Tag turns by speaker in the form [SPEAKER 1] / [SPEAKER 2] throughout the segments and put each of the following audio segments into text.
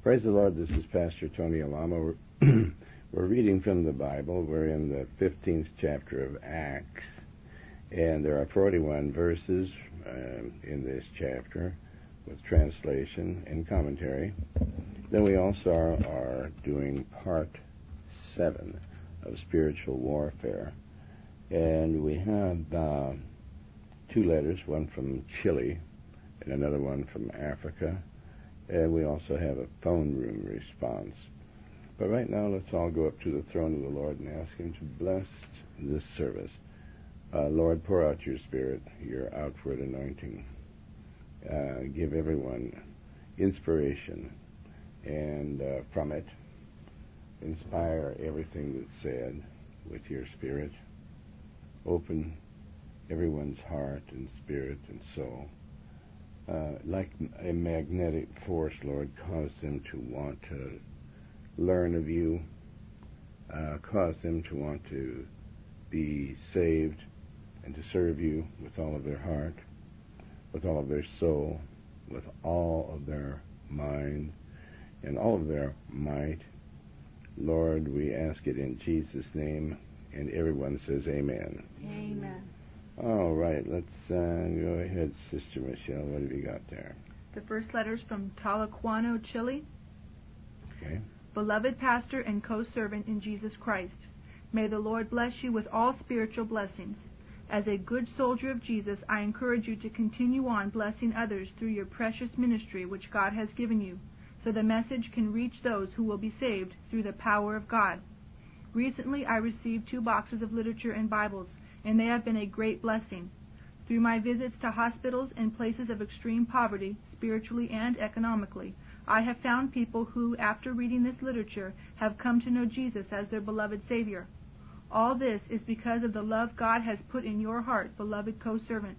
[SPEAKER 1] Praise the Lord. This is Pastor Tony Alamo. We're reading from the Bible. We're in the 15th chapter of Acts, and there are 41 verses in this chapter with translation and commentary. Then we also are doing part 7 of spiritual warfare, and we have 2 letters, one from Chile and another one from Africa. And we also have a phone room response. But right now, let's all go up to the throne of the Lord and ask Him to bless this service. Lord, pour out your Spirit, your outward anointing. Give everyone inspiration, and from it, inspire everything that's said with your Spirit. Open everyone's heart and spirit and soul. Like a magnetic force, Lord, cause them to want to learn of you, cause them to want to be saved and to serve you with all of their heart, with all of their soul, with all of their mind, and all of their might. Lord, we ask it in Jesus' name, and everyone says amen.
[SPEAKER 2] Amen.
[SPEAKER 1] All right, let's go ahead, Sister Michelle. What have you got there?
[SPEAKER 2] The first letter's from Talcahuano, Chile.
[SPEAKER 1] Okay.
[SPEAKER 2] Beloved pastor and co-servant in Jesus Christ, may the Lord bless you with all spiritual blessings. As a good soldier of Jesus, I encourage you to continue on blessing others through your precious ministry which God has given you, so the message can reach those who will be saved through the power of God. Recently, I received 2 boxes of literature and Bibles, and they have been a great blessing. Through my visits to hospitals and places of extreme poverty, spiritually and economically, I have found people who, after reading this literature, have come to know Jesus as their beloved Savior. All this is because of the love God has put in your heart, beloved co-servant.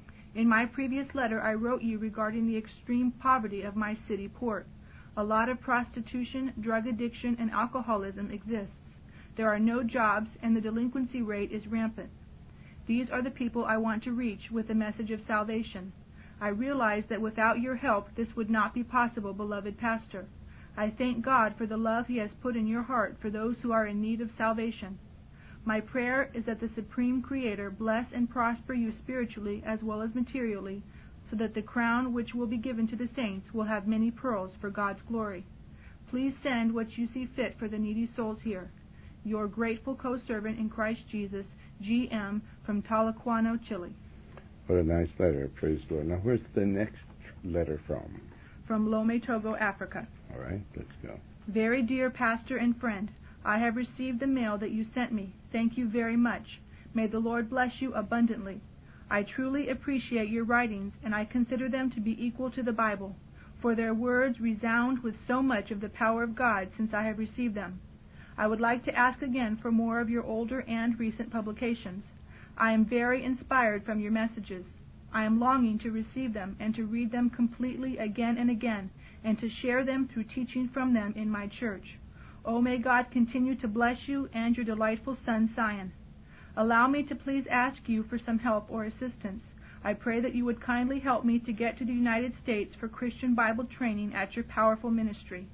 [SPEAKER 2] In my previous letter, I wrote you regarding the extreme poverty of my city port. A lot of prostitution, drug addiction, and alcoholism exists. There are no jobs, and the delinquency rate is rampant. These are the people I want to reach with the message of salvation. I realize that without your help this would not be possible, beloved pastor. I thank God for the love He has put in your heart for those who are in need of salvation. My prayer is that the Supreme Creator bless and prosper you spiritually as well as materially, so that the crown which will be given to the saints will have many pearls for God's glory. Please send what you see fit for the needy souls here. Your grateful co-servant in Christ Jesus, G.M. from Talcahuano, Chile.
[SPEAKER 1] What a nice letter. Praise the Lord. Now, where's the next letter from?
[SPEAKER 2] From Lome, Togo, Africa.
[SPEAKER 1] All right, let's go.
[SPEAKER 2] Very dear pastor and friend, I have received the mail that you sent me. Thank you very much. May the Lord bless you abundantly. I truly appreciate your writings, and I consider them to be equal to the Bible, for their words resound with so much of the power of God since I have received them. I would like to ask again for more of your older and recent publications. I am very inspired from your messages. I am longing to receive them and to read them completely again and again, and to share them through teaching from them in my church. Oh, may God continue to bless you and your delightful son, Sion. Allow me to please ask you for some help or assistance. I pray that you would kindly help me to get to the United States for Christian Bible training at your powerful ministry.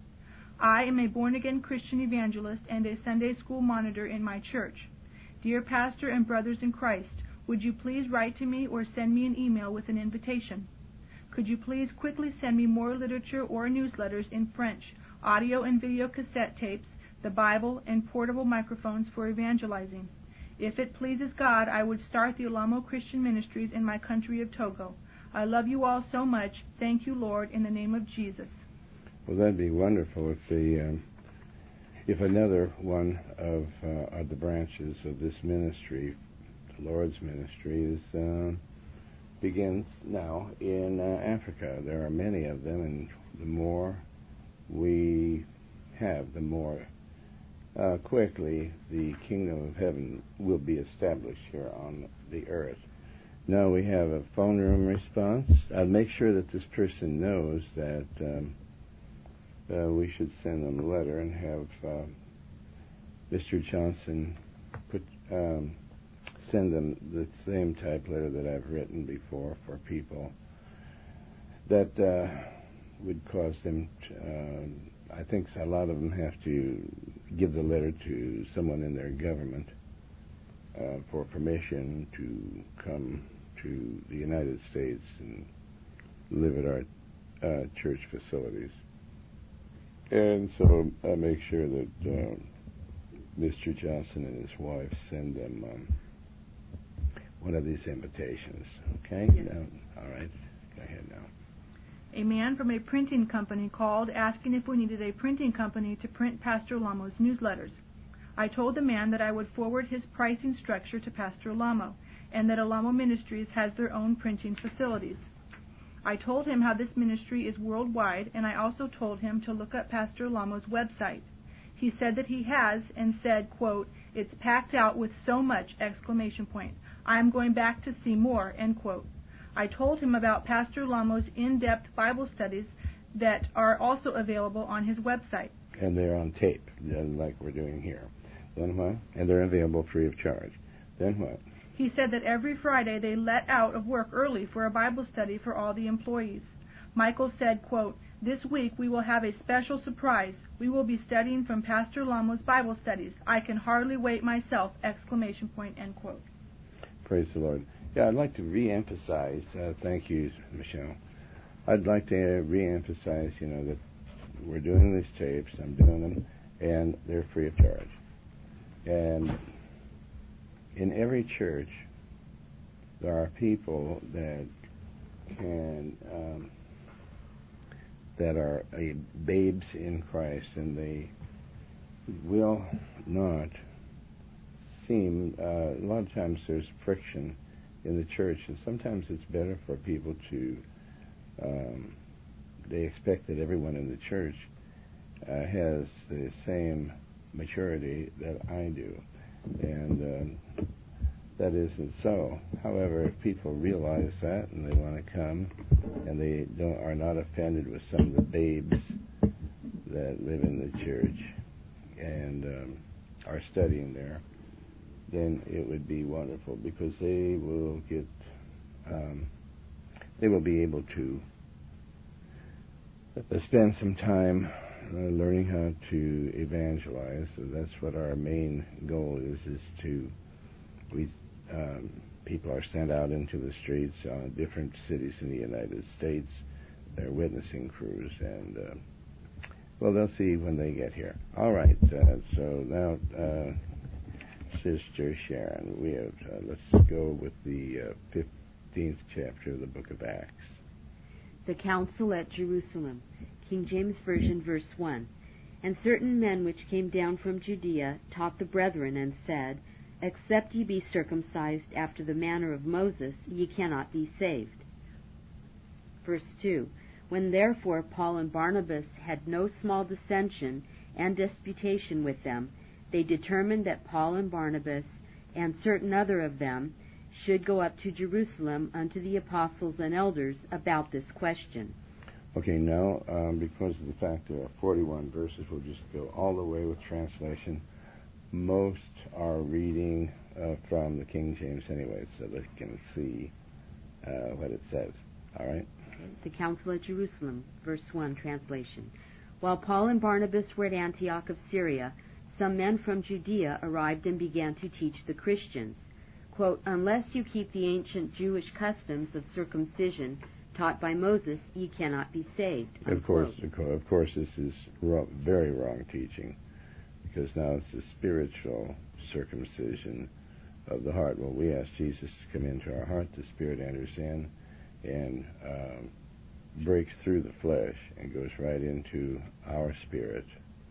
[SPEAKER 2] I am a born-again Christian evangelist and a Sunday school monitor in my church. Dear pastor and brothers in Christ, would you please write to me or send me an email with an invitation? Could you please quickly send me more literature or newsletters in French, audio and video cassette tapes, the Bible, and portable microphones for evangelizing? If it pleases God, I would start the Alamo Christian Ministries in my country of Togo. I love you all so much. Thank you, Lord, in the name of Jesus.
[SPEAKER 1] Well, that'd be wonderful if another one of the branches of this ministry, the Lord's ministry, begins now in Africa. There are many of them, and the more we have, the more quickly the kingdom of heaven will be established here on the earth. Now we have a phone room response. I'll make sure that this person knows that we should send them a letter and have Mr. Johnson send them the same type letter that I've written before for people that would cause them I think a lot of them have to give the letter to someone in their government for permission to come to the United States and live at our church facilities. And so I make sure that Mr. Johnson and his wife send them one of these invitations. Okay?
[SPEAKER 2] Yes.
[SPEAKER 1] Now, all right. Go ahead now.
[SPEAKER 2] A man from a printing company called asking if we needed a printing company to print Pastor Lamo's newsletters. I told the man that I would forward his pricing structure to Pastor Lamo, and that Alamo Ministries has their own printing facilities. I told him how this ministry is worldwide, and I also told him to look up Pastor Lamo's website. He said that he has, and said, quote, "It's packed out with so much!" I am going back to see more, end quote. I told him about Pastor Lamo's in-depth Bible studies that are also available on his website.
[SPEAKER 1] And they're on tape, like we're doing here. Then what? And they're available free of charge. Then what?
[SPEAKER 2] He said that every Friday they let out of work early for a Bible study for all the employees. Michael said, quote, "This week we will have a special surprise. We will be studying from Pastor Lamo's Bible studies. I can hardly wait myself!" End quote.
[SPEAKER 1] Praise the Lord. Yeah, I'd like to re-emphasize, thank you, Michelle. I'd like to re-emphasize, that we're doing these tapes, I'm doing them, and they're free of charge. And in every church, there are people that that are babes in Christ, and they will not seem, a lot of times there's friction in the church, and sometimes it's better for people to, they expect that everyone in the church has the same maturity that I do, and that isn't so. However, if people realize that and they want to come, and they are not offended with some of the babes that live in the church and are studying there, then it would be wonderful, because they will get, they will be able to spend some time learning how to evangelize. So that's what our main goal is to, people are sent out into the streets, different cities in the United States. They're witnessing crews, and well, they'll see when they get here. All right, so now, Sister Sharon, we have, let's go with the 15th chapter of the book of Acts.
[SPEAKER 3] The council at Jerusalem, King James Version, verse 1. And certain men which came down from Judea taught the brethren, and said, Except ye be circumcised after the manner of Moses, ye cannot be saved. Verse 2. When therefore Paul and Barnabas had no small dissension and disputation with them, they determined that Paul and Barnabas and certain other of them should go up to Jerusalem unto the apostles and elders about this question.
[SPEAKER 1] Okay, now, because of the fact there are 41 verses, we'll just go all the way with translation. Most are reading from the King James anyway, so they can see what it says. All right?
[SPEAKER 3] Okay. The council at Jerusalem, verse 1, translation. While Paul and Barnabas were at Antioch of Syria, some men from Judea arrived and began to teach the Christians, quote, Unless you keep the ancient Jewish customs of circumcision taught by Moses, ye cannot be saved. Unquote.
[SPEAKER 1] Of course, this is very wrong teaching, because now it's the spiritual circumcision of the heart. Well, we ask Jesus to come into our heart. The Spirit enters in and breaks through the flesh and goes right into our spirit,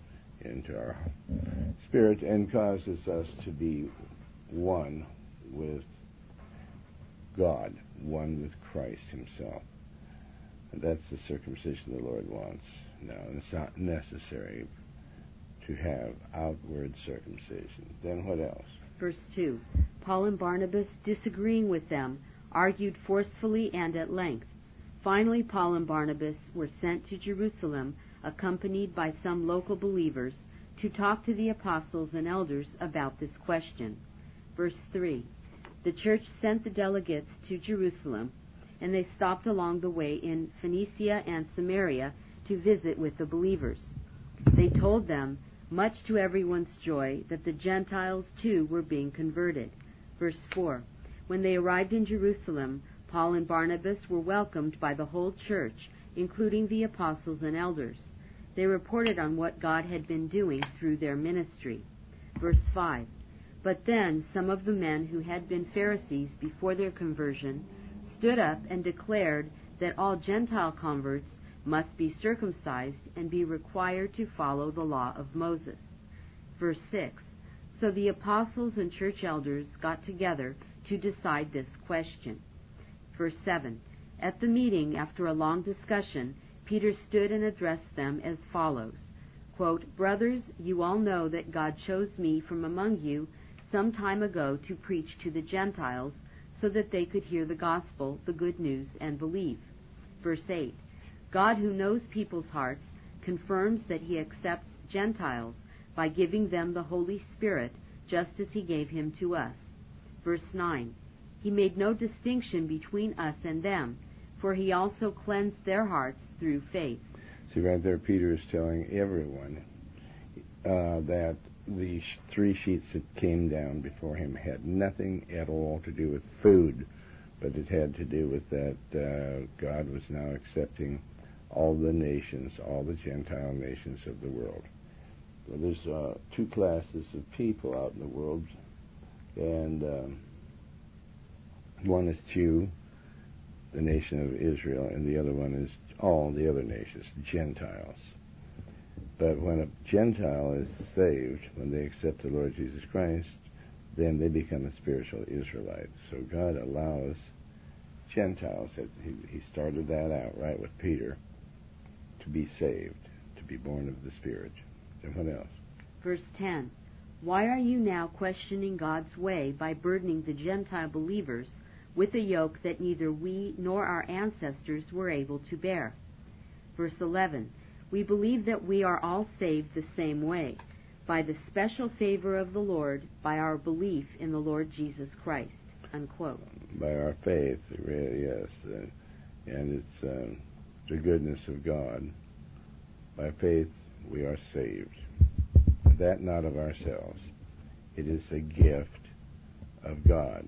[SPEAKER 1] and causes us to be one with God, one with Christ himself. And that's the circumcision the Lord wants. Now, it's not necessary to have outward circumcision. Then what else?
[SPEAKER 3] Verse 2. Paul and Barnabas, disagreeing with them, argued forcefully and at length. Finally, Paul and Barnabas were sent to Jerusalem, accompanied by some local believers, to talk to the apostles and elders about this question. Verse 3. The church sent the delegates to Jerusalem, and they stopped along the way in Phoenicia and Samaria to visit with the believers. They told them, much to everyone's joy, that the Gentiles too were being converted. Verse 4. When they arrived in Jerusalem, Paul and Barnabas were welcomed by the whole church, including the apostles and elders. They reported on what God had been doing through their ministry. Verse 5. But then some of the men who had been Pharisees before their conversion stood up and declared that all Gentile converts must be circumcised and be required to follow the law of Moses. Verse 6. So the apostles and church elders got together to decide this question. Verse 7. At the meeting, after a long discussion, Peter stood and addressed them as follows, quote, Brothers, you all know that God chose me from among you some time ago to preach to the Gentiles so that they could hear the gospel, the good news, and believe. Verse 8. God, who knows people's hearts, confirms that he accepts Gentiles by giving them the Holy Spirit, just as he gave him to us. Verse 9. He made no distinction between us and them, for he also cleansed their hearts through faith.
[SPEAKER 1] See, right there, Peter is telling everyone that the three sheets that came down before him had nothing at all to do with food, but it had to do with that God was now accepting all the nations, all the Gentile nations of the world. Well, there's two classes of people out in the world, and one is Jew, the nation of Israel, and the other one is all the other nations, Gentiles. But when a Gentile is saved, when they accept the Lord Jesus Christ, then they become a spiritual Israelite. So God allows Gentiles, he started that out right with Peter, to be saved, to be born of the Spirit. And what else?
[SPEAKER 3] Verse 10. Why are you now questioning God's way by burdening the Gentile believers with a yoke that neither we nor our ancestors were able to bear? Verse 11. We believe that we are all saved the same way, by the special favor of the Lord, by our belief in the Lord Jesus Christ. Unquote.
[SPEAKER 1] By our faith, really, yes. And it's the goodness of God. By faith we are saved. That not of ourselves. It is the gift of God.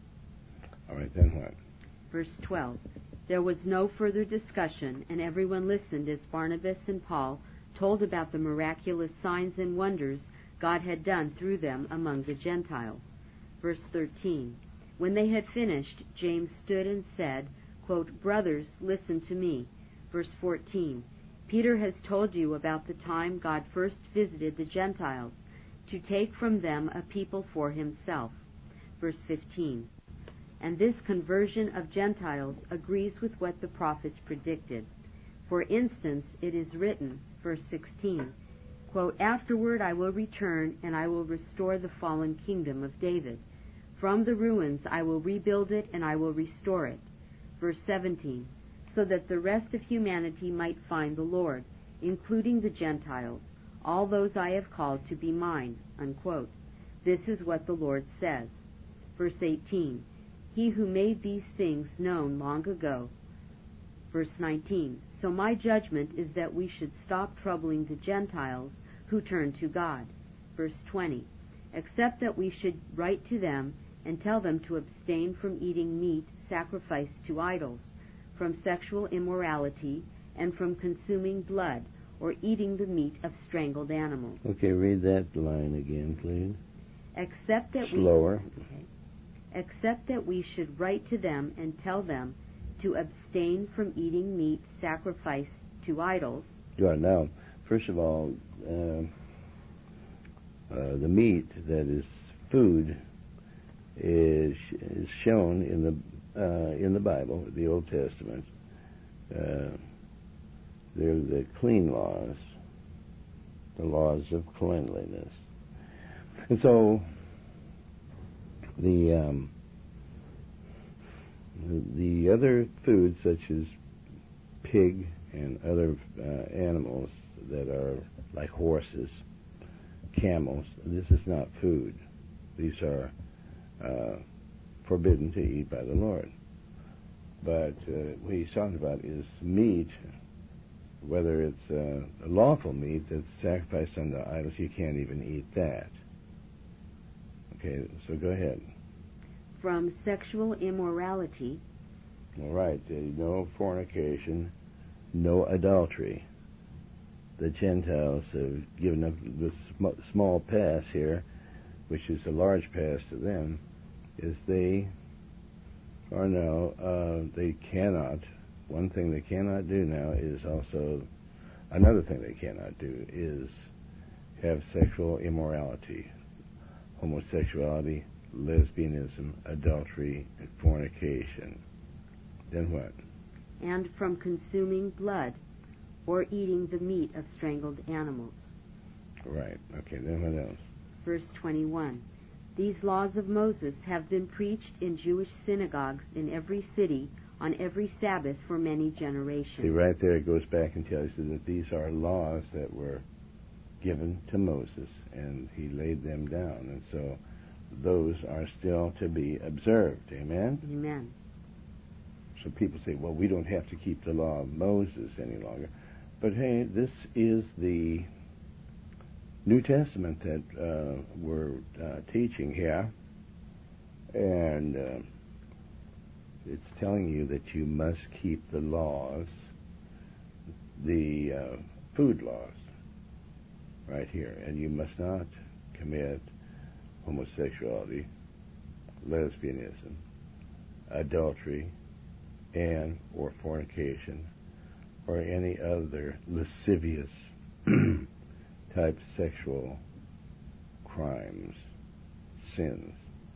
[SPEAKER 1] All right, then what?
[SPEAKER 3] Verse 12. There was no further discussion, and everyone listened as Barnabas and Paul told about the miraculous signs and wonders God had done through them among the Gentiles. Verse 13. When they had finished, James stood and said, quote, Brothers, listen to me. Verse 14. Peter has told you about the time God first visited the Gentiles, to take from them a people for himself. Verse 15. And this conversion of Gentiles agrees with what the prophets predicted. For instance, it is written, verse 16, quote, Afterward I will return, and I will restore the fallen kingdom of David. From the ruins I will rebuild it, and I will restore it. Verse 17, so that the rest of humanity might find the Lord, including the Gentiles, all those I have called to be mine, unquote. This is what the Lord says. Verse 18, He who made these things known long ago. Verse 19, so my judgment is that we should stop troubling the Gentiles who turn to God. Verse 20, except that we should write to them and tell them to abstain from eating meat sacrificed to idols, from sexual immorality, and from consuming blood, or eating the meat of strangled animals.
[SPEAKER 1] Okay, read that line again, please.
[SPEAKER 3] Except that
[SPEAKER 1] Slower.
[SPEAKER 3] Except that we should write to them and tell them to abstain from eating meat sacrificed to idols.
[SPEAKER 1] Good. Now, first of all, the meat that is food is shown in the Bible, the Old Testament. They're the clean laws, the laws of cleanliness, and so the other foods such as pig and other animals that are like horses, camels, this is not food. These are forbidden to eat by the Lord. But what he's talking about is meat whether it's a lawful meat that's sacrificed unto idols, you can't even eat that. Okay, so go ahead.
[SPEAKER 3] From sexual immorality.
[SPEAKER 1] All right, no fornication, no adultery. The Gentiles have given up this small pass here, which is a large pass to them, is they are now, they cannot, one thing they cannot do now is also, another thing they cannot do is have sexual immorality, homosexuality, lesbianism, adultery, and fornication. Then what?
[SPEAKER 3] And from consuming blood, or eating the meat of strangled animals.
[SPEAKER 1] Right. Okay, then what else?
[SPEAKER 3] Verse 21. These laws of Moses have been preached in Jewish synagogues in every city on every Sabbath for many generations.
[SPEAKER 1] See, right there it goes back and tells you that these are laws that were given to Moses, and he laid them down. And so those are still to be observed. Amen?
[SPEAKER 3] Amen.
[SPEAKER 1] So people say, well, we don't have to keep the law of Moses any longer. But hey, this is the New Testament that we're teaching here. And it's telling you that you must keep the laws, the food laws, right here. And you must not commit homosexuality, lesbianism, adultery, and or fornication, or any other lascivious type sexual crimes, sins.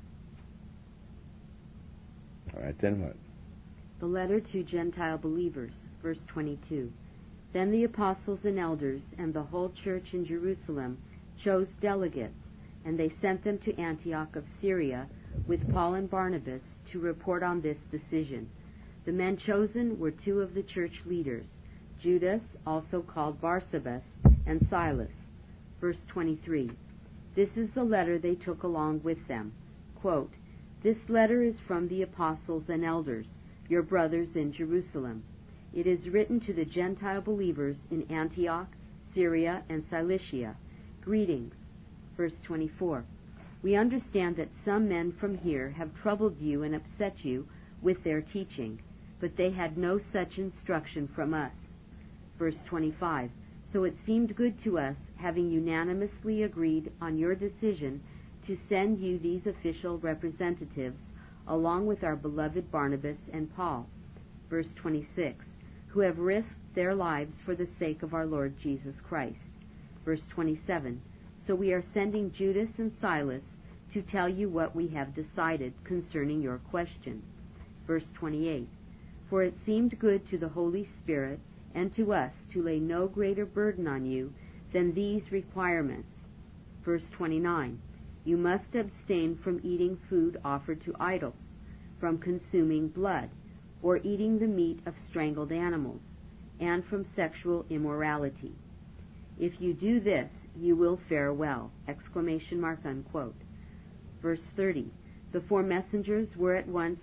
[SPEAKER 1] All right, then what?
[SPEAKER 3] The letter to Gentile believers, verse 22. Then the apostles and elders and the whole church in Jerusalem chose delegates, and they sent them to Antioch of Syria with Paul and Barnabas to report on this decision. The men chosen were two of the church leaders, Judas, also called Barsabas, and Silas. Verse 23. This is the letter they took along with them. Quote, This letter is from the apostles and elders, your brothers in Jerusalem. It is written to the Gentile believers in Antioch, Syria, and Cilicia. Greetings. Verse 24. We understand that some men from here have troubled you and upset you with their teaching, but they had no such instruction from us. Verse 25. So it seemed good to us, having unanimously agreed on your decision, to send you these official representatives, along with our beloved Barnabas and Paul. Verse 26. Who have risked their lives for the sake of our Lord Jesus Christ. Verse 27. So we are sending Judas and Silas to tell you what we have decided concerning your question. Verse 28. For it seemed good to the Holy Spirit and to us to lay no greater burden on you than these requirements. Verse 29. You must abstain from eating food offered to idols, from consuming blood, or eating the meat of strangled animals, and from sexual immorality. If you do this, you will fare well! ! Unquote. Verse 30. The 4 messengers were at once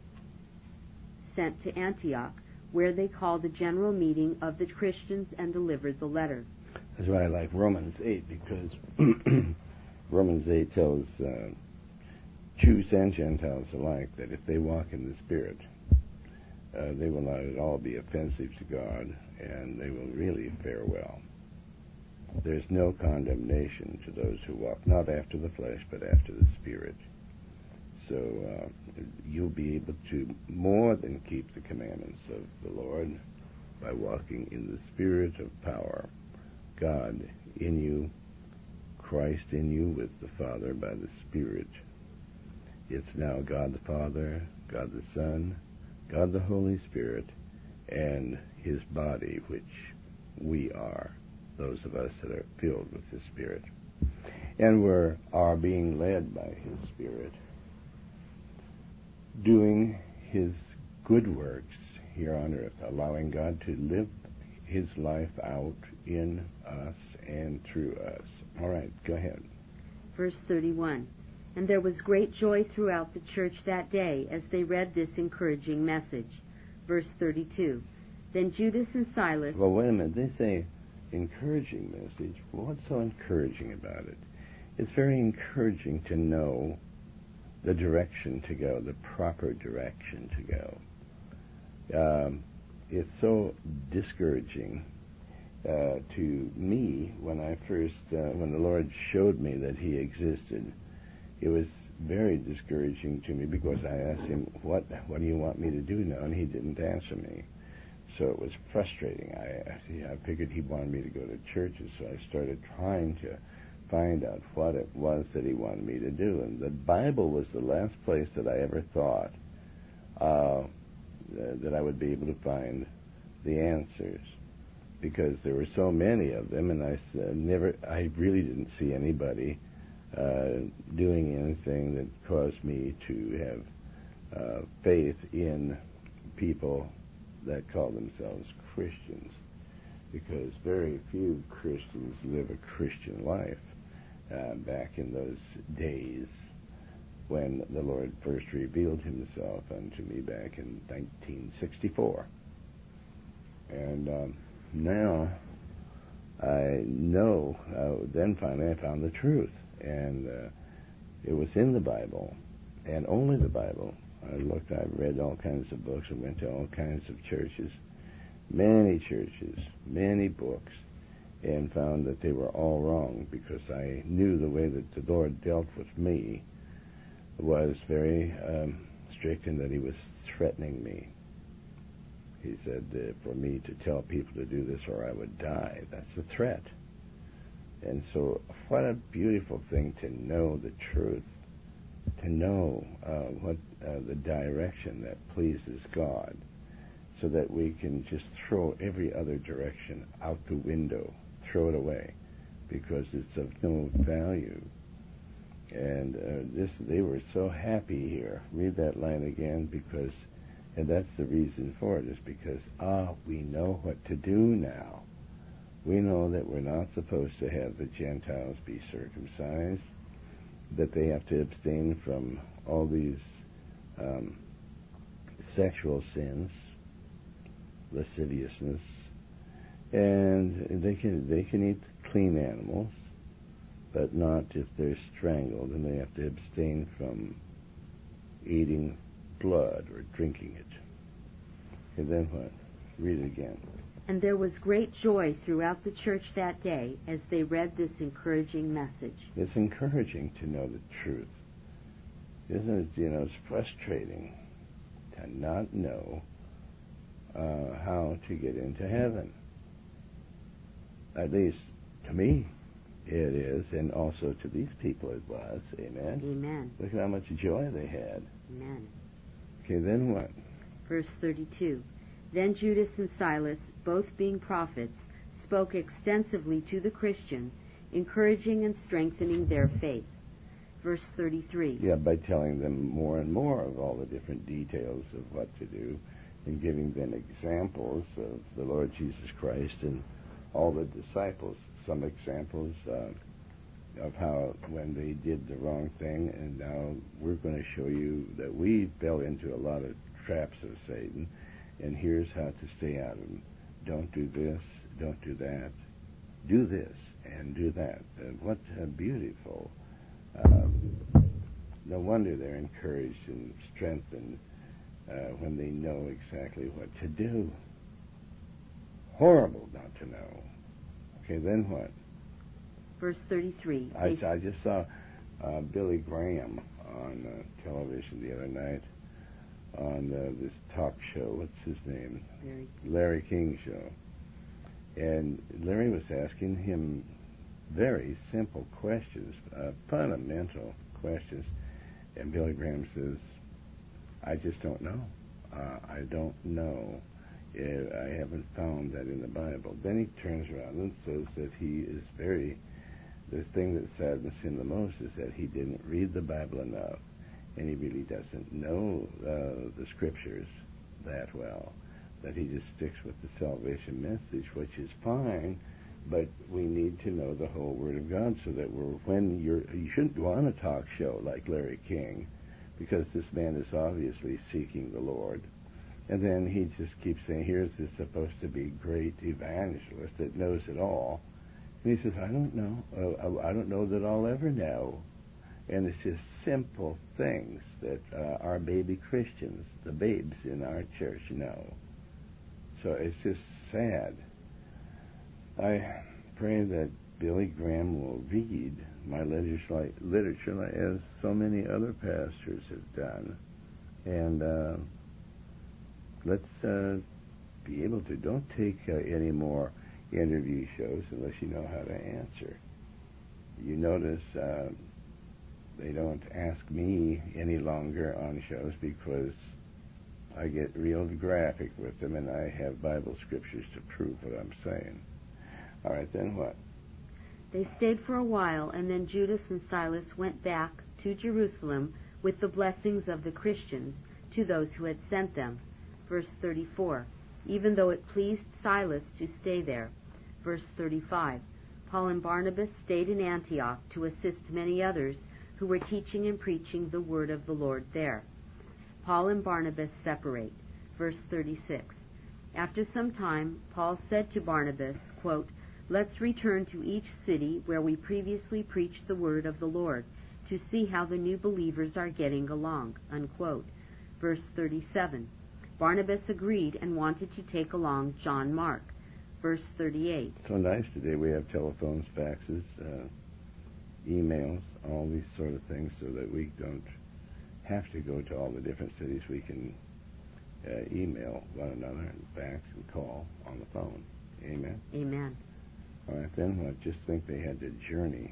[SPEAKER 3] sent to Antioch, where they called a general meeting of the Christians and delivered the letter.
[SPEAKER 1] That's why I like Romans 8, because Romans 8 tells Jews and Gentiles alike that if they walk in the Spirit, they will not at all be offensive to God, and they will really fare well. There's no condemnation to those who walk not after the flesh, but after the Spirit. So you'll be able to more than keep the commandments of the Lord by walking in the Spirit of power. God in you, Christ in you with the Father by the Spirit. It's now God the Father, God the Son, God the Holy Spirit, and His body, which we are, those of us that are filled with His Spirit. And we are being led by His Spirit, doing His good works here on earth, allowing God to live His life out in us and through us. All right, go ahead.
[SPEAKER 3] Verse 31. And there was great joy throughout the church that day as they read this encouraging message. Verse 32. Then Judas and Silas...
[SPEAKER 1] Well, wait a minute. They say encouraging message. Well, what's so encouraging about it? It's very encouraging to know the direction to go, the proper direction to go. It's so discouraging to me when when the Lord showed me that He existed. It was very discouraging to me because I asked Him, what do you want me to do now? And He didn't answer me. So it was frustrating. I figured He wanted me to go to churches, so I started trying to find out what it was that He wanted me to do. And the Bible was the last place that I ever thought that I would be able to find the answers, because there were so many of them, and I really didn't see anybody doing anything that caused me to have faith in people that call themselves Christians, because very few Christians live a Christian life back in those days when the Lord first revealed Himself unto me back in 1964. And now I know, then finally I found the truth, and it was in the Bible, and only the Bible. I read all kinds of books, and went to all kinds of churches, many books, and found that they were all wrong, because I knew the way that the Lord dealt with me was very strict, in that He was threatening me. He said for me to tell people to do this or I would die. That's a threat. And so what a beautiful thing to know the truth, to know what the direction that pleases God, so that we can just throw every other direction out the window, throw it away, because it's of no value. And they were so happy here. Read that line again, and that's the reason for it, is because, we know what to do now. We know that we're not supposed to have the Gentiles be circumcised, that they have to abstain from all these sexual sins, lasciviousness, and they can eat clean animals, but not if they're strangled, and they have to abstain from eating blood or drinking it. And then what? Read it again.
[SPEAKER 3] And there was great joy throughout the church that day as they read this encouraging message.
[SPEAKER 1] It's encouraging to know the truth. Isn't it? It's frustrating to not know how to get into heaven. At least to me it is, and also to these people it was. Amen?
[SPEAKER 3] Amen.
[SPEAKER 1] Look at how much joy they had.
[SPEAKER 3] Amen.
[SPEAKER 1] Okay, then what?
[SPEAKER 3] Verse 32. Then Judas and Silas, both being prophets, spoke extensively to the Christians, encouraging and strengthening their faith. Verse 33.
[SPEAKER 1] Yeah, by telling them more and more of all the different details of what to do, and giving them examples of the Lord Jesus Christ and all the disciples. Some examples of how when they did the wrong thing, and now we're going to show you that we fell into a lot of traps of Satan, and here's how to stay out of them. Don't do this, don't do that. Do this and do that. What beautiful. No wonder they're encouraged and strengthened when they know exactly what to do. Horrible not to know. Okay, then what?
[SPEAKER 3] Verse 33.
[SPEAKER 1] I just saw Billy Graham on television the other night on this talk show. What's his name? Larry King show. And Larry was asking him very simple questions, fundamental questions. And Billy Graham says, I just don't know. I don't know. I haven't found that in the Bible. Then he turns around and says that the thing that saddens him the most is that he didn't read the Bible enough, and he really doesn't know the Scriptures that well, that he just sticks with the salvation message, which is fine, but we need to know the whole Word of God, so that you shouldn't go on a talk show like Larry King, because this man is obviously seeking the Lord, And then he just keeps saying, here's this supposed to be great evangelist that knows it all. And he says, I don't know. I don't know that I'll ever know. And it's just simple things that our baby Christians, the babes in our church, know. So it's just sad. I pray that Billy Graham will read my literature as so many other pastors have done. And let's be able to. Don't take any more interview shows unless you know how to answer. You notice they don't ask me any longer on shows because I get real graphic with them, and I have Bible scriptures to prove what I'm saying. All right, then what?
[SPEAKER 3] They stayed for a while, and then Judas and Silas went back to Jerusalem with the blessings of the Christians to those who had sent them. Verse 34, even though it pleased Silas to stay there. Verse 35, Paul and Barnabas stayed in Antioch to assist many others who were teaching and preaching the word of the Lord there. Paul and Barnabas separate. Verse 36, after some time, Paul said to Barnabas, quote, let's return to each city where we previously preached the word of the Lord to see how the new believers are getting along, unquote. Verse 37, Barnabas agreed and wanted to take along John Mark. Verse 38.
[SPEAKER 1] So nice today. We have telephones, faxes, emails, all these sort of things so that we don't have to go to all the different cities. We can email one another and fax and call on the phone. Amen?
[SPEAKER 3] Amen.
[SPEAKER 1] All right, then what? Just think they had to journey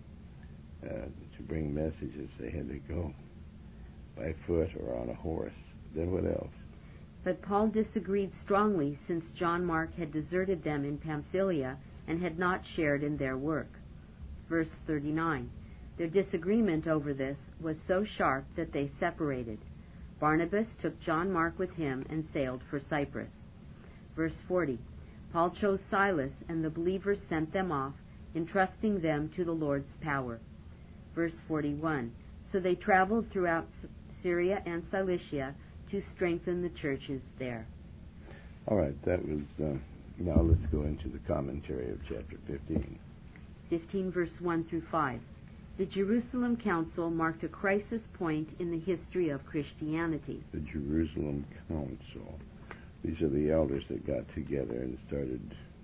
[SPEAKER 1] to bring messages. They had to go by foot or on a horse. Then what else?
[SPEAKER 3] But Paul disagreed strongly since John Mark had deserted them in Pamphylia and had not shared in their work. Verse 39. Their disagreement over this was so sharp that they separated. Barnabas took John Mark with him and sailed for Cyprus. Verse 40. Paul chose Silas, and the believers sent them off, entrusting them to the Lord's power. Verse 41. So they traveled throughout Syria and Cilicia to strengthen the churches there.
[SPEAKER 1] All right, that was, now let's go into the commentary of chapter 15.
[SPEAKER 3] 15 verse 1 through 5. The Jerusalem Council marked a crisis point in the history of Christianity.
[SPEAKER 1] The Jerusalem Council. These are the elders that got together and started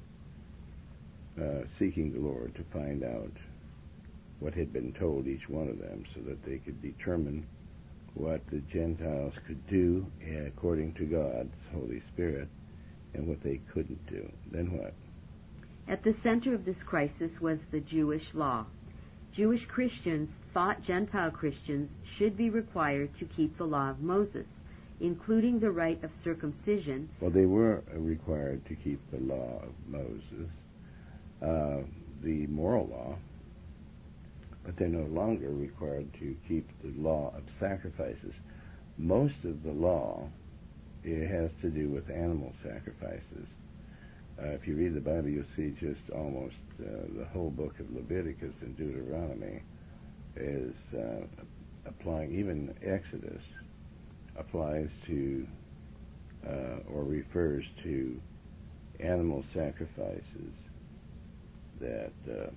[SPEAKER 1] seeking the Lord to find out what had been told each one of them so that they could determine what the Gentiles could do according to God's Holy Spirit and what they couldn't do. Then what?
[SPEAKER 3] At the center of this crisis was the Jewish law. Jewish Christians thought Gentile Christians should be required to keep the law of Moses, including the rite of circumcision.
[SPEAKER 1] Well, they were required to keep the law of Moses, the moral law, but they're no longer required to keep the law of sacrifices. Most of the law, it has to do with animal sacrifices. If you read the Bible, you'll see just almost the whole book of Leviticus and Deuteronomy is applying, even Exodus applies to or refers to animal sacrifices that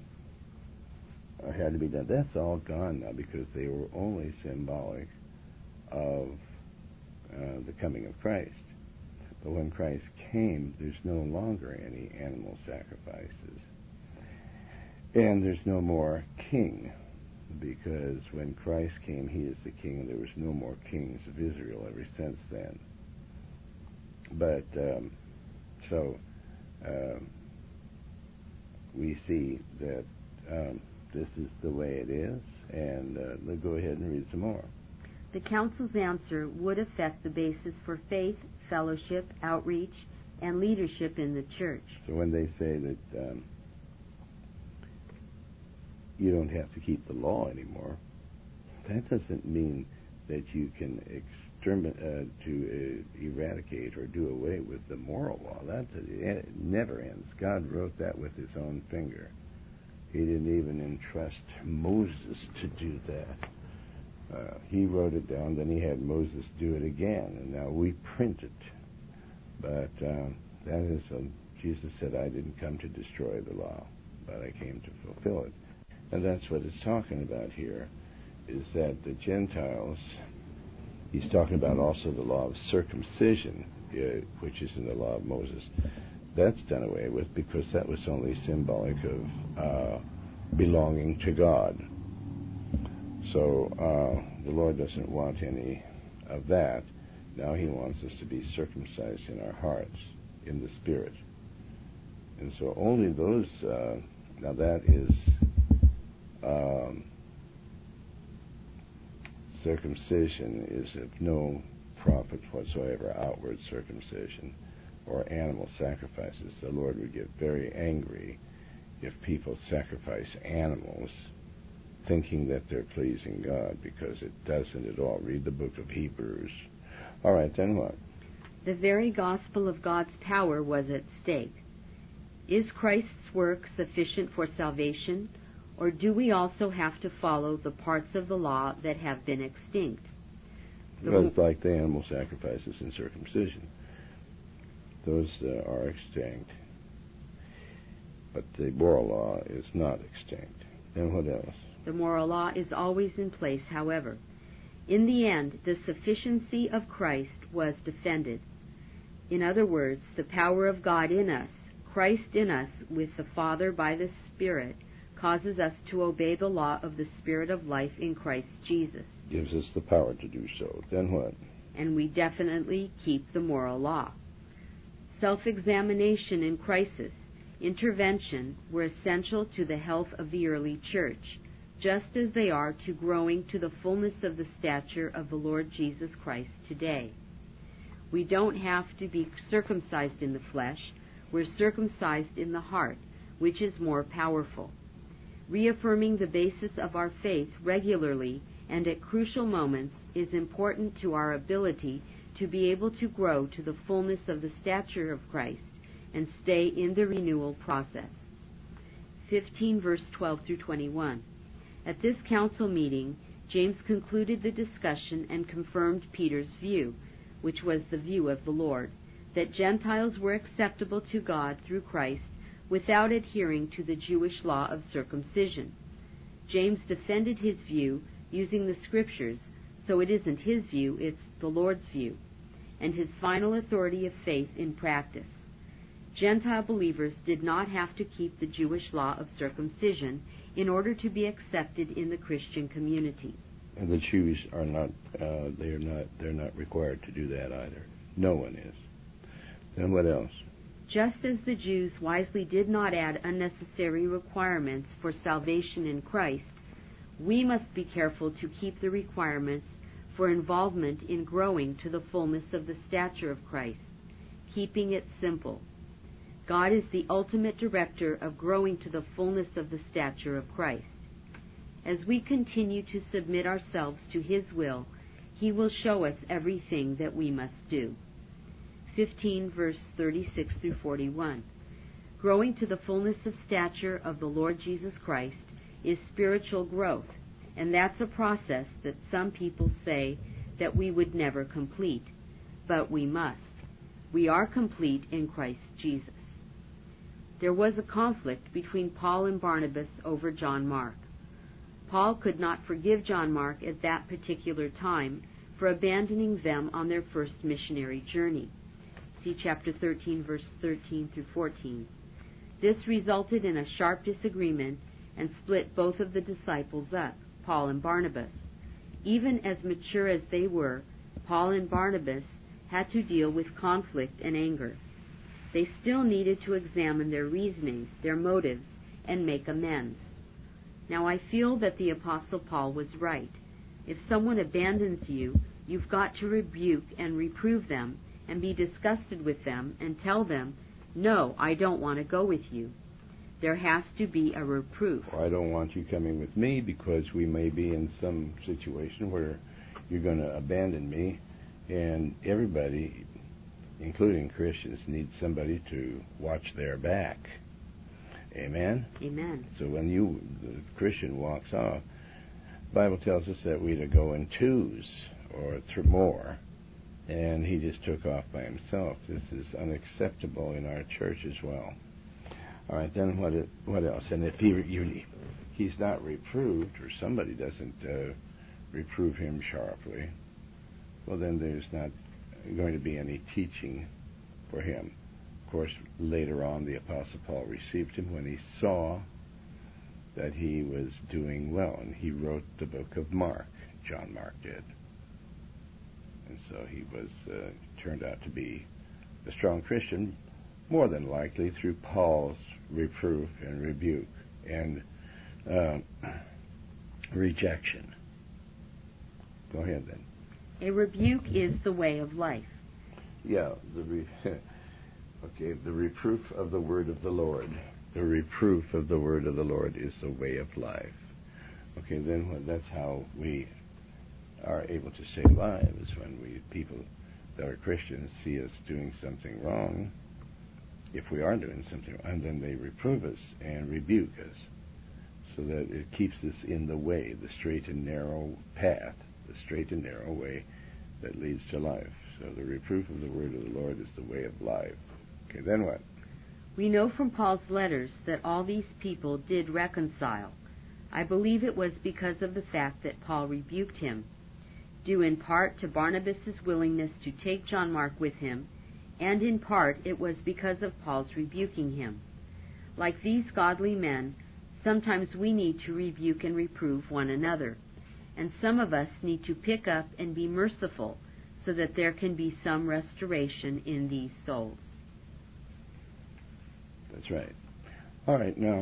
[SPEAKER 1] had to be done. That's all gone now because they were only symbolic of the coming of Christ. But when Christ came, there's no longer any animal sacrifices. And there's no more king, because when Christ came, he is the king, and there was no more kings of Israel ever since then. But, we see that this is the way it is, and let's go ahead and read some more.
[SPEAKER 3] The council's answer would affect the basis for faith, fellowship, outreach, and leadership in the church.
[SPEAKER 1] So when they say that you don't have to keep the law anymore, that doesn't mean that you can eradicate or do away with the moral law. It never ends. God wrote that with his own finger. He didn't even entrust Moses to do that. He wrote it down, then he had Moses do it again, and now we print it But that is, Jesus said, I didn't come to destroy the law, but I came to fulfill it. And that's what it's talking about here, is that the Gentiles, he's talking about also the law of circumcision, which is in the law of Moses. That's done away with because that was only symbolic of belonging to God. So the Lord doesn't want any of that. Now he wants us to be circumcised in our hearts, in the Spirit. And so only those, now that is circumcision is of no profit whatsoever, outward circumcision or animal sacrifices. The Lord would get very angry if people sacrifice animals thinking that they're pleasing God, because it doesn't at all. Read the book of Hebrews. All right, then what?
[SPEAKER 3] The very gospel of God's power was at stake. Is Christ's work sufficient for salvation, or do we also have to follow the parts of the law that have been extinct?
[SPEAKER 1] Well, it's like the animal sacrifices and circumcision. Those are extinct. But the moral law is not extinct. And what else?
[SPEAKER 3] The moral law is always in place, however. In the end, the sufficiency of Christ was defended. In other words, the power of God in us, Christ in us with the Father by the Spirit, causes us to obey the law of the Spirit of life in Christ Jesus.
[SPEAKER 1] Gives us the power to do so. Then what?
[SPEAKER 3] And we definitely keep the moral law. Self-examination in crisis, intervention were essential to the health of the early church, just as they are to growing to the fullness of the stature of the Lord Jesus Christ today. We don't have to be circumcised in the flesh. We're circumcised in the heart, which is more powerful. Reaffirming the basis of our faith regularly and at crucial moments is important to our ability to be able to grow to the fullness of the stature of Christ and stay in the renewal process. 15 verse 12 through 21. At this council meeting, James concluded the discussion and confirmed Peter's view, which was the view of the Lord, that Gentiles were acceptable to God through Christ without adhering to the Jewish law of circumcision. James defended his view using the Scriptures, so it isn't his view, it's the Lord's view, and his final authority of faith in practice. Gentile believers did not have to keep the Jewish law of circumcision in order to be accepted in the Christian community.
[SPEAKER 1] And the Jews are not, they're not required to do that either. No one is. Then what else?
[SPEAKER 3] Just as the Jews wisely did not add unnecessary requirements for salvation in Christ, we must be careful to keep the requirements for involvement in growing to the fullness of the stature of Christ, keeping it simple. God is the ultimate director of growing to the fullness of the stature of Christ. As we continue to submit ourselves to His will, He will show us everything that we must do. 15 verse 36 through 41. Growing to the fullness of stature of the Lord Jesus Christ is spiritual growth, and that's a process that some people say that we would never complete, but we must. We are complete in Christ Jesus. There was a conflict between Paul and Barnabas over John Mark. Paul could not forgive John Mark at that particular time for abandoning them on their first missionary journey. See chapter 13, verse 13 through 14. This resulted in a sharp disagreement and split both of the disciples up, Paul and Barnabas. Even as mature as they were, Paul and Barnabas had to deal with conflict and anger. They still needed to examine their reasoning, their motives, and make amends. Now I feel that the Apostle Paul was right. If someone abandons you, you've got to rebuke and reprove them, and be disgusted with them, and tell them, no, I don't want to go with you. There has to be a reproof.
[SPEAKER 1] Or I don't want you coming with me because we may be in some situation where you're going to abandon me, and everybody, including Christians, needs somebody to watch their back. Amen?
[SPEAKER 3] Amen.
[SPEAKER 1] So when the Christian walks off, the Bible tells us that we're to go in twos or more and he just took off by himself. This is unacceptable in our church as well. All right, then what else? And if he's not reproved, or somebody doesn't reprove him sharply, well, then there's not going to be any teaching for him. Of course, later on, the Apostle Paul received him when he saw that he was doing well, and he wrote the book of Mark. John Mark did. And so he was turned out to be a strong Christian, more than likely through Paul's reproof and rebuke and rejection. Go ahead, then.
[SPEAKER 3] A rebuke is the way of life.
[SPEAKER 1] Yeah, okay, the reproof of the word of the Lord. The reproof of the word of the Lord is the way of life. Okay, then that's how we are able to save lives, when people that are Christians see us doing something wrong, if we are doing something wrong, and then they reprove us and rebuke us, so that it keeps us in the way, the straight and narrow path, the straight and narrow way that leads to life. So the reproof of the word of the Lord is the way of life. Okay, then what?
[SPEAKER 3] We know from Paul's letters that all these people did reconcile. I believe it was because of the fact that Paul rebuked him, due in part to Barnabas' willingness to take John Mark with him, and in part it was because of Paul's rebuking him. Like these godly men, sometimes we need to rebuke and reprove one another, and some of us need to pick up and be merciful so that there can be some restoration in these souls.
[SPEAKER 1] That's right. All right, now,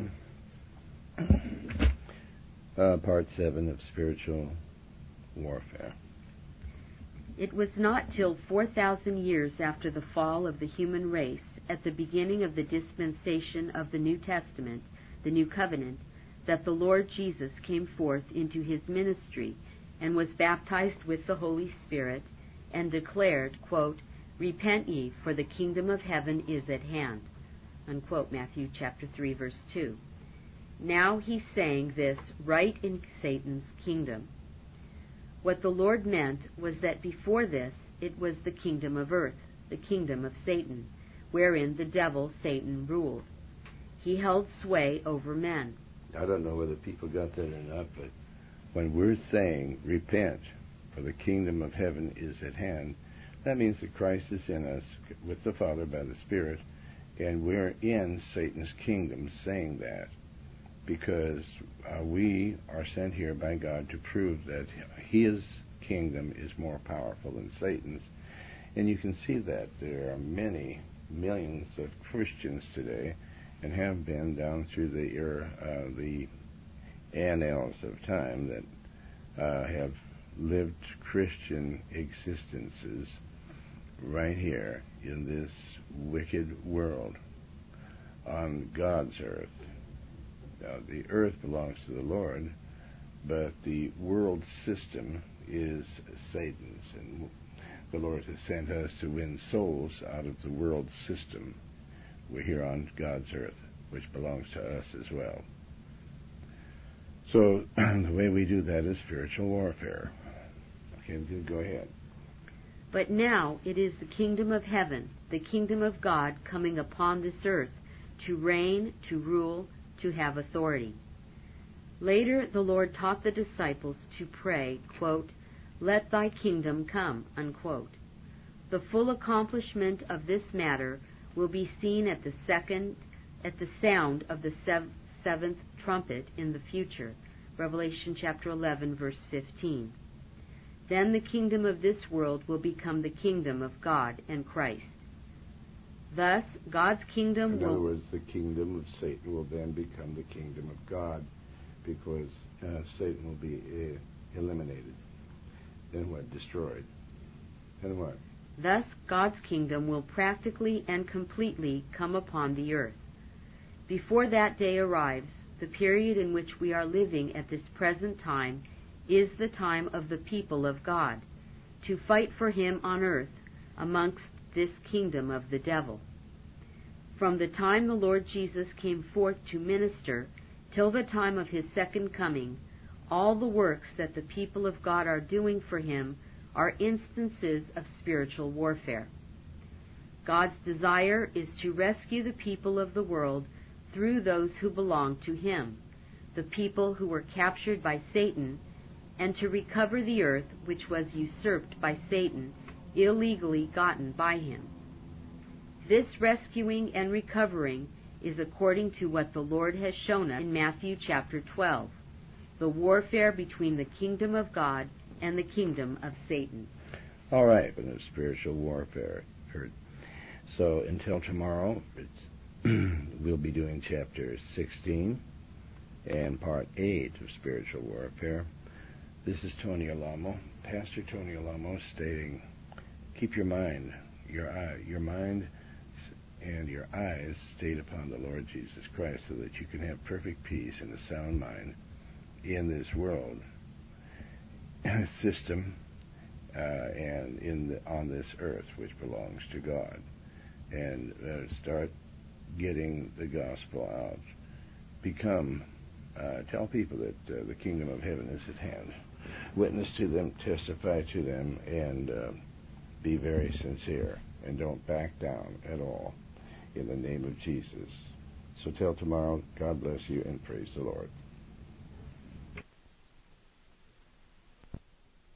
[SPEAKER 1] part 7 of spiritual warfare.
[SPEAKER 3] It was not till 4,000 years after the fall of the human race, at the beginning of the dispensation of the New Testament, the New Covenant, that the Lord Jesus came forth into his ministry and was baptized with the Holy Spirit and declared, quote, "Repent ye, for the kingdom of heaven is at hand," unquote, Matthew chapter 3, verse 2. Now he's saying this right in Satan's kingdom. What the Lord meant was that before this, it was the kingdom of earth, the kingdom of Satan, wherein the devil, Satan, ruled. He held sway over men.
[SPEAKER 1] I don't know whether people got that or not, but when we're saying, repent, for the kingdom of heaven is at hand, that means that Christ is in us with the Father by the Spirit, and we're in Satan's kingdom saying that, because we are sent here by God to prove that his kingdom is more powerful than Satan's. And you can see that there are many millions of Christians today, and have been down through the era, the annals of time, that have lived Christian existences right here in this wicked world on God's earth. Now, the earth belongs to the Lord, but the world system is Satan's, and the Lord has sent us to win souls out of the world system. We're here on God's earth, which belongs to us as well. So the way we do that is spiritual warfare. Okay, go ahead.
[SPEAKER 3] But now it is the kingdom of heaven, the kingdom of God, coming upon this earth, to reign, to rule, to have authority. Later, the Lord taught the disciples to pray, quote, "Let thy kingdom come," unquote. The full accomplishment of this matter will be seen at the sound of the seventh trumpet in the future, Revelation chapter 11, verse 15. Then the kingdom of this world will become the kingdom of God and Christ. Thus, God's kingdom will...
[SPEAKER 1] In other words, the kingdom of Satan will then become the kingdom of God, because Satan will be eliminated. Then what? Destroyed. Then what?
[SPEAKER 3] Thus, God's kingdom will practically and completely come upon the earth. Before that day arrives, the period in which we are living at this present time is the time of the people of God, to fight for him on earth amongst this kingdom of the devil. From the time the Lord Jesus came forth to minister till the time of his second coming, all the works that the people of God are doing for him are instances of spiritual warfare. God's desire is to rescue the people of the world through those who belong to Him, the people who were captured by Satan, and to recover the earth which was usurped by Satan, illegally gotten by him. This rescuing and recovering is according to what the Lord has shown us in Matthew chapter 12, the warfare between the kingdom of God and the kingdom of Satan.
[SPEAKER 1] All right, but it's spiritual warfare. So until tomorrow, we'll be doing chapter 16 and part 8 of spiritual warfare. This is Tony Alamo, Pastor Tony Alamo, stating, keep your mind and your eyes stayed upon the Lord Jesus Christ, so that you can have perfect peace and a sound mind in this world system and on this earth, which belongs to God. And start getting the gospel out. Tell people that the kingdom of heaven is at hand. Witness to them, testify to them, and be very sincere. And don't back down at all in the name of Jesus. So till tomorrow, God bless you and praise the Lord.